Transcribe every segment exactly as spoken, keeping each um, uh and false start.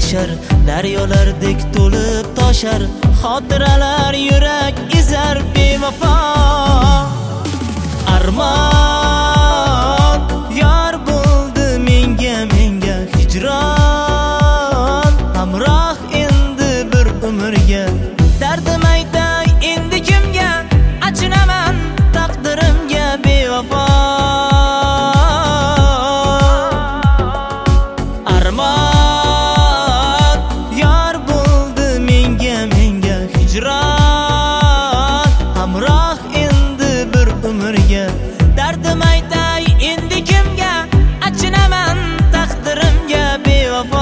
yashar, daryolardek to'lib toshar, xotiralar yurak ezar bevafo. Armon yor bo'ldi menga, menga hijron hamroh endi bir umrga. Dardim aytay endi kimga, achinaman taqdirimga bevafo. Armon yor bo'ldi menga, menga hijron hamroh endi bir umrga. Dardim aytay endi kimga, achinaman taqdirimga bevafo.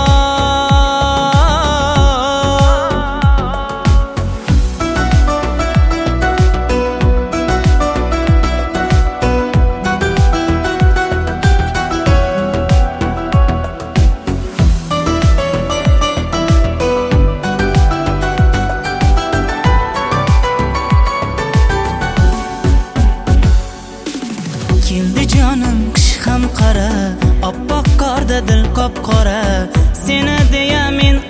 Keldi jonim qish ham qara, oppoq qorda dil qop-qora. Seni deya men